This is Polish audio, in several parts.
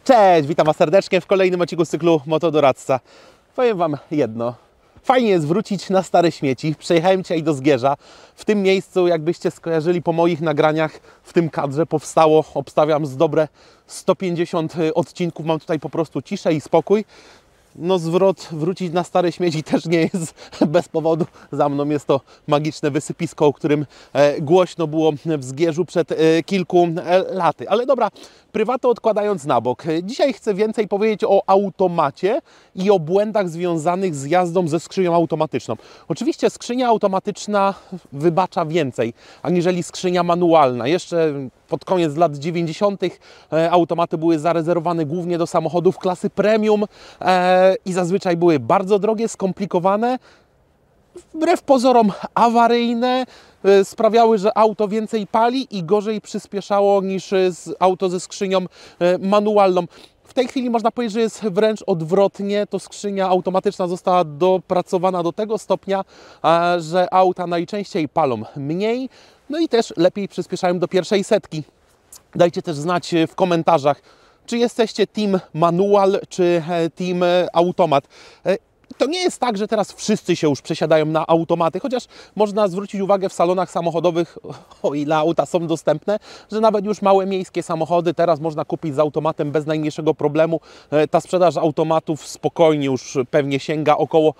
Cześć, witam Was serdecznie w kolejnym odcinku z cyklu Motodoradca. Powiem Wam jedno. Fajnie jest wrócić na stare śmieci. Przejechałem dzisiaj do Zgierza. W tym miejscu, jakbyście skojarzyli po moich nagraniach, w tym kadrze powstało, obstawiam, z dobre 150 odcinków. Mam tutaj po prostu ciszę i spokój. No zwrot, wrócić na stare śmieci też nie jest bez powodu. Za mną jest to magiczne wysypisko, o którym głośno było w Zgierzu przed kilku laty. Ale dobra, prywatę odkładając na bok. Dzisiaj chcę więcej powiedzieć o automacie i o błędach związanych z jazdą ze skrzynią automatyczną. Oczywiście skrzynia automatyczna wybacza więcej, aniżeli skrzynia manualna. Jeszcze pod koniec lat 90. automaty były zarezerwowane głównie do samochodów klasy premium i zazwyczaj były bardzo drogie, skomplikowane, wbrew pozorom awaryjne, sprawiały, że auto więcej pali i gorzej przyspieszało niż auto ze skrzynią manualną. W tej chwili można powiedzieć, że jest wręcz odwrotnie. To skrzynia automatyczna została dopracowana do tego stopnia, że auta najczęściej palą mniej, no i też lepiej przyspieszają do pierwszej setki. Dajcie też znać w komentarzach, czy jesteście team manual, czy team automat. To nie jest tak, że teraz wszyscy się już przesiadają na automaty, chociaż można zwrócić uwagę w salonach samochodowych, o ile auta są dostępne, że nawet już małe miejskie samochody teraz można kupić z automatem bez najmniejszego problemu. Ta sprzedaż automatów spokojnie już pewnie sięga około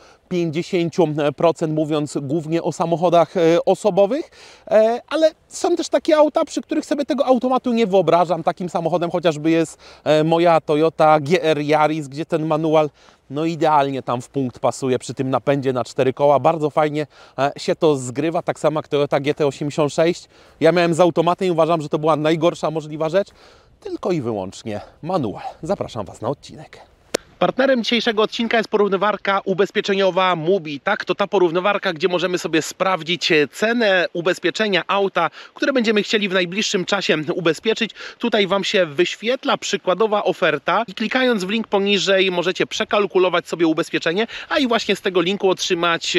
50%, mówiąc głównie o samochodach osobowych, ale są też takie auta, przy których sobie tego automatu nie wyobrażam. Takim samochodem chociażby jest moja Toyota GR Yaris, gdzie ten manual no idealnie tam w punkt pasuje przy tym napędzie na 4 koła. Bardzo fajnie się to zgrywa, tak samo jak Toyota GT86. Ja miałem z automatem i uważam, że to była najgorsza możliwa rzecz. Tylko i wyłącznie manual. Zapraszam Was na odcinek. Partnerem dzisiejszego odcinka jest porównywarka ubezpieczeniowa Mubi. Tak, to ta porównywarka, gdzie możemy sobie sprawdzić cenę ubezpieczenia auta, które będziemy chcieli w najbliższym czasie ubezpieczyć. Tutaj Wam się wyświetla przykładowa oferta i klikając w link poniżej możecie przekalkulować sobie ubezpieczenie, a i właśnie z tego linku otrzymać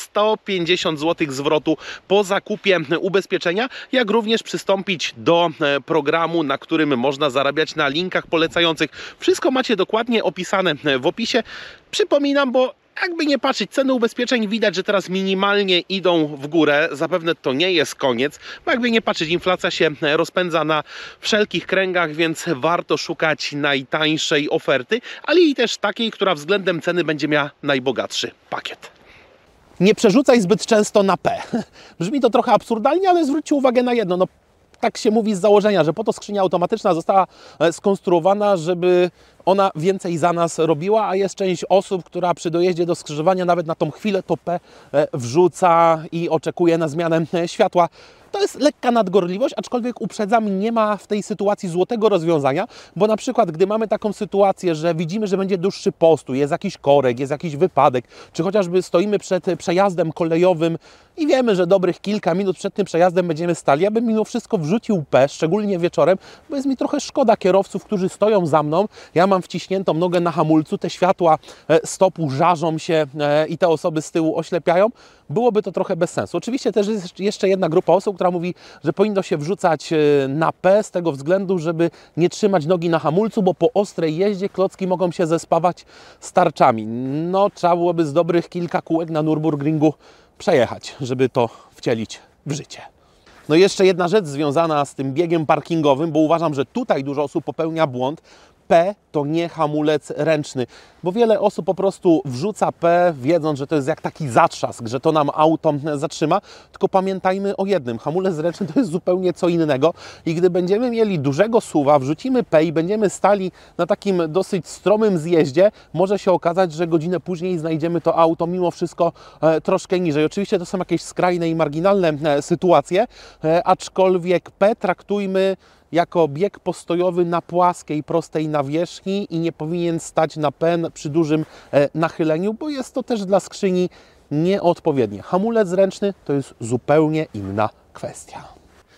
150 zł zwrotu po zakupie ubezpieczenia, jak również przystąpić do programu, na którym można zarabiać na linkach polecających. Wszystko macie dokładnie opisane w opisie. Przypominam, bo jakby nie patrzeć, ceny ubezpieczeń widać, że teraz minimalnie idą w górę. Zapewne to nie jest koniec, bo jakby nie patrzeć, inflacja się rozpędza na wszelkich kręgach, więc warto szukać najtańszej oferty, ale i też takiej, która względem ceny będzie miała najbogatszy pakiet. Nie przerzucaj zbyt często na P. Brzmi to trochę absurdalnie, ale zwróćcie uwagę na jedno. No, tak się mówi z założenia, że po to skrzynia automatyczna została skonstruowana, żeby ona więcej za nas robiła, a jest część osób, która przy dojeździe do skrzyżowania nawet na tą chwilę to P wrzuca i oczekuje na zmianę światła. To jest lekka nadgorliwość, aczkolwiek uprzedzam, nie ma w tej sytuacji złotego rozwiązania, bo na przykład gdy mamy taką sytuację, że widzimy, że będzie dłuższy postój, jest jakiś korek, jest jakiś wypadek, czy chociażby stoimy przed przejazdem kolejowym i wiemy, że dobrych kilka minut przed tym przejazdem będziemy stali, ja bym mimo wszystko wrzucił P, szczególnie wieczorem, bo jest mi trochę szkoda kierowców, którzy stoją za mną, ja mam wciśniętą nogę na hamulcu, te światła stopu żarzą się i te osoby z tyłu oślepiają. Byłoby to trochę bez sensu. Oczywiście też jest jeszcze jedna grupa osób, która mówi, że powinno się wrzucać na P z tego względu, żeby nie trzymać nogi na hamulcu, bo po ostrej jeździe klocki mogą się zespawać z tarczami. No, trzeba byłoby z dobrych kilka kółek na Nürburgringu przejechać, żeby to wcielić w życie. No i jeszcze jedna rzecz związana z tym biegiem parkingowym, bo uważam, że tutaj dużo osób popełnia błąd. P to nie hamulec ręczny, bo wiele osób po prostu wrzuca P, wiedząc, że to jest jak taki zatrzask, że to nam auto zatrzyma, tylko pamiętajmy o jednym, hamulec ręczny to jest zupełnie co innego i gdy będziemy mieli dużego SUV-a, wrzucimy P i będziemy stali na takim dosyć stromym zjeździe, może się okazać, że godzinę później znajdziemy to auto mimo wszystko troszkę niżej. Oczywiście to są jakieś skrajne i marginalne sytuacje, aczkolwiek P traktujmy jako bieg postojowy na płaskiej, prostej nawierzchni i nie powinien stać na P przy dużym nachyleniu, bo jest to też dla skrzyni nieodpowiednie. Hamulec ręczny to jest zupełnie inna kwestia.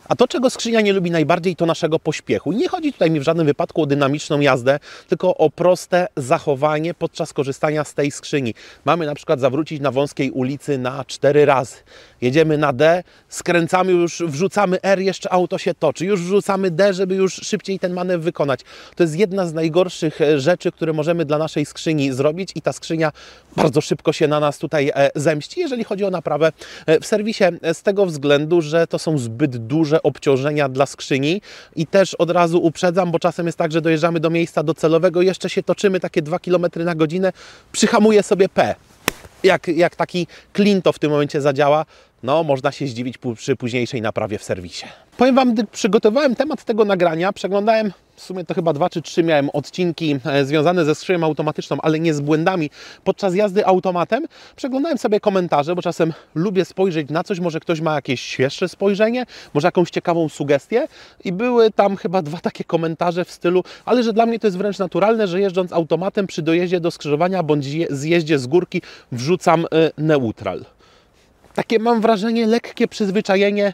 A to, czego skrzynia nie lubi najbardziej, to naszego pośpiechu. Nie chodzi tutaj mi w żadnym wypadku o dynamiczną jazdę, tylko o proste zachowanie podczas korzystania z tej skrzyni. Mamy na przykład zawrócić na wąskiej ulicy na 4 razy. Jedziemy na D, skręcamy już, wrzucamy R, jeszcze auto się toczy. Już wrzucamy D, żeby już szybciej ten manewr wykonać. To jest jedna z najgorszych rzeczy, które możemy dla naszej skrzyni zrobić i ta skrzynia bardzo szybko się na nas tutaj zemści, jeżeli chodzi o naprawę w serwisie, z tego względu, że to są zbyt duże obciążenia dla skrzyni i też od razu uprzedzam, bo czasem jest tak, że dojeżdżamy do miejsca docelowego, jeszcze się toczymy takie 2 km na godzinę, przyhamuje sobie P. Jak taki klin to w tym momencie zadziała, no można się zdziwić przy późniejszej naprawie w serwisie. Powiem Wam, gdy przygotowałem temat tego nagrania, przeglądałem, w sumie to chyba 2 czy 3 miałem odcinki związane ze skrzynią automatyczną, ale nie z błędami podczas jazdy automatem. Przeglądałem sobie komentarze, bo czasem lubię spojrzeć na coś, może ktoś ma jakieś świeższe spojrzenie, może jakąś ciekawą sugestię i były tam chyba 2 takie komentarze w stylu, ale że dla mnie to jest wręcz naturalne, że jeżdżąc automatem przy dojeździe do skrzyżowania bądź zjeździe z górki wrzucam neutral. Takie mam wrażenie, lekkie przyzwyczajenie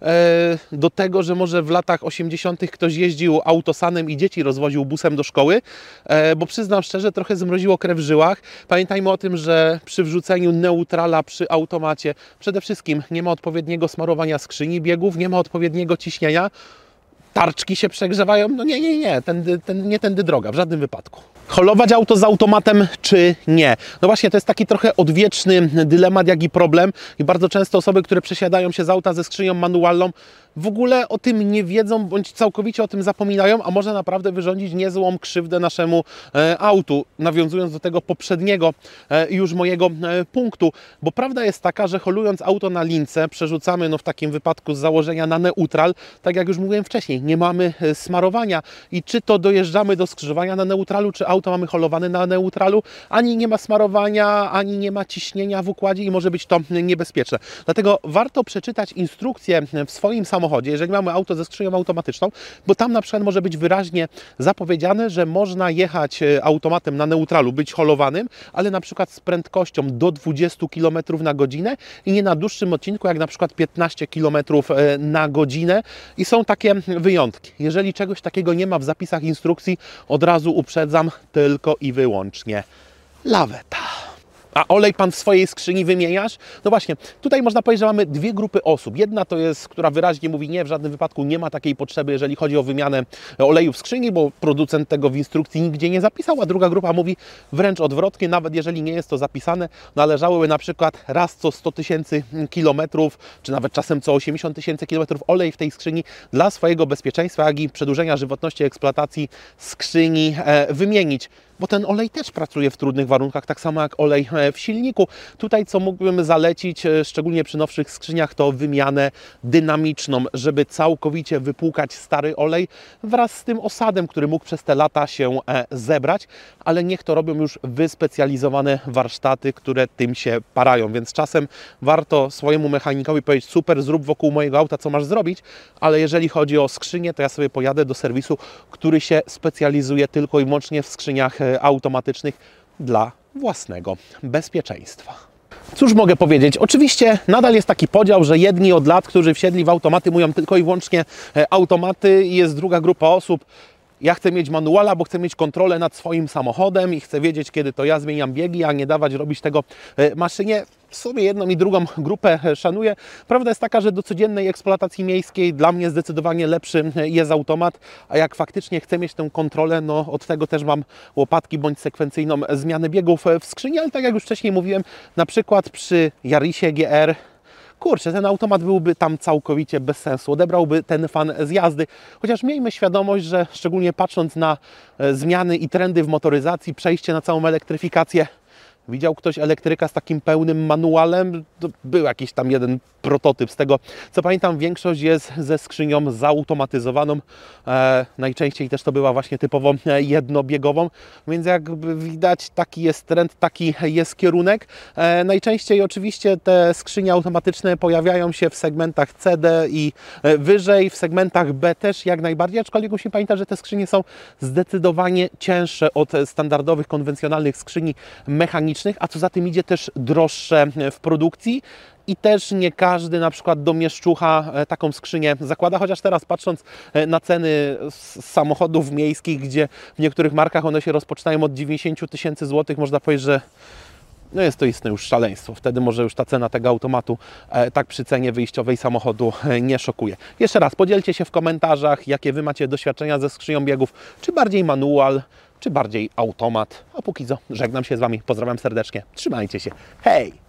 do tego, że może w latach 80. ktoś jeździł autosanem i dzieci rozwoził busem do szkoły, bo przyznam szczerze, trochę zmroziło krew w żyłach. Pamiętajmy o tym, że przy wrzuceniu neutrala przy automacie przede wszystkim nie ma odpowiedniego smarowania skrzyni biegów, nie ma odpowiedniego ciśnienia, tarczki się przegrzewają. No nie, nie tędy droga, w żadnym wypadku. Holować auto z automatem czy nie? No właśnie, to jest taki trochę odwieczny dylemat, jak i problem i bardzo często osoby, które przesiadają się z auta ze skrzynią manualną, w ogóle o tym nie wiedzą, bądź całkowicie o tym zapominają, a może naprawdę wyrządzić niezłą krzywdę naszemu autu, nawiązując do tego poprzedniego już mojego punktu, bo prawda jest taka, że holując auto na lince, przerzucamy w takim wypadku z założenia na neutral, tak jak już mówiłem wcześniej, nie mamy smarowania i czy to dojeżdżamy do skrzyżowania na neutralu, czy auto mamy holowane na neutralu, ani nie ma smarowania, ani nie ma ciśnienia w układzie i może być to niebezpieczne. Dlatego warto przeczytać instrukcję w swoim samochodzie, jeżeli mamy auto ze skrzynią automatyczną, bo tam na przykład może być wyraźnie zapowiedziane, że można jechać automatem na neutralu, być holowanym, ale na przykład z prędkością do 20 km na godzinę i nie na dłuższym odcinku, jak na przykład 15 km na godzinę i są takie wyjątki. Jeżeli czegoś takiego nie ma w zapisach instrukcji, od razu uprzedzam, tylko i wyłącznie laweta. A olej Pan w swojej skrzyni wymieniasz? No właśnie, tutaj można powiedzieć, że mamy 2 grupy osób. Jedna to jest, która wyraźnie mówi nie, w żadnym wypadku nie ma takiej potrzeby, jeżeli chodzi o wymianę oleju w skrzyni, bo producent tego w instrukcji nigdzie nie zapisał, a druga grupa mówi wręcz odwrotnie, nawet jeżeli nie jest to zapisane, należałoby na przykład raz co 100 000 kilometrów, czy nawet czasem co 80 000 kilometrów olej w tej skrzyni dla swojego bezpieczeństwa, jak i przedłużenia żywotności eksploatacji skrzyni wymienić. Bo ten olej też pracuje w trudnych warunkach, tak samo jak olej w silniku. Tutaj co mógłbym zalecić, szczególnie przy nowszych skrzyniach, to wymianę dynamiczną, żeby całkowicie wypłukać stary olej wraz z tym osadem, który mógł przez te lata się zebrać, ale niech to robią już wyspecjalizowane warsztaty, które tym się parają, więc czasem warto swojemu mechanikowi powiedzieć: super, zrób wokół mojego auta, co masz zrobić, ale jeżeli chodzi o skrzynię, to ja sobie pojadę do serwisu, który się specjalizuje tylko i wyłącznie w skrzyniach automatycznych dla własnego bezpieczeństwa. Cóż mogę powiedzieć? Oczywiście nadal jest taki podział, że jedni od lat, którzy wsiedli w automaty, mówią tylko i wyłącznie automaty i jest druga grupa osób. Ja chcę mieć manuala, bo chcę mieć kontrolę nad swoim samochodem i chcę wiedzieć, kiedy to ja zmieniam biegi, a nie dawać robić tego maszynie. W sumie jedną i drugą grupę szanuję. Prawda jest taka, że do codziennej eksploatacji miejskiej dla mnie zdecydowanie lepszy jest automat, a jak faktycznie chcę mieć tę kontrolę, no od tego też mam łopatki bądź sekwencyjną zmianę biegów w skrzyni, ale tak jak już wcześniej mówiłem, na przykład przy Yarisie GR, kurczę, ten automat byłby tam całkowicie bez sensu, odebrałby ten fan z jazdy, chociaż miejmy świadomość, że szczególnie patrząc na zmiany i trendy w motoryzacji, przejście na całą elektryfikację, widział ktoś elektryka z takim pełnym manualem? To był jakiś tam jeden prototyp. Z tego co pamiętam, większość jest ze skrzynią zautomatyzowaną. Najczęściej też to była właśnie typowo jednobiegową, więc jakby widać, taki jest trend, taki jest kierunek. Najczęściej oczywiście te skrzynie automatyczne pojawiają się w segmentach CD i wyżej, w segmentach B też jak najbardziej, aczkolwiek musimy pamiętać, że te skrzynie są zdecydowanie cięższe od standardowych, konwencjonalnych skrzyni mechanicznych, a co za tym idzie też droższe w produkcji i też nie każdy na przykład do mieszczucha taką skrzynię zakłada, chociaż teraz patrząc na ceny samochodów miejskich, gdzie w niektórych markach one się rozpoczynają od 90 000 złotych, można powiedzieć, że no jest to istne już szaleństwo. Wtedy może już ta cena tego automatu tak przy cenie wyjściowej samochodu nie szokuje. Jeszcze raz, podzielcie się w komentarzach, jakie Wy macie doświadczenia ze skrzynią biegów, czy bardziej manual, czy bardziej automat. A póki co, żegnam się z Wami, pozdrawiam serdecznie, trzymajcie się, hej!